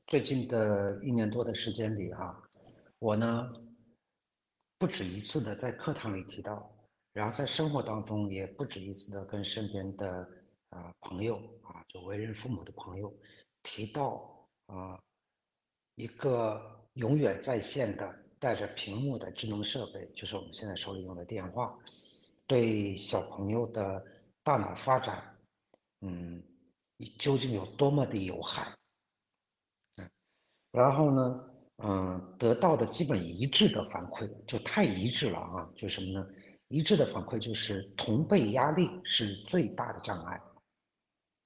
最近的1年多的时间里啊，我呢不止一次的在课堂里提到，然后在生活当中也不止一次的跟身边的朋友啊，就为人父母的朋友提到一个永远在线的带着屏幕的智能设备，就是我们现在手里用的电话，对小朋友的大脑发展，嗯，究竟有多么的有害？然后呢，得到的基本一致的反馈就太一致了啊，就是什么呢？一致的反馈就是同辈压力是最大的障碍。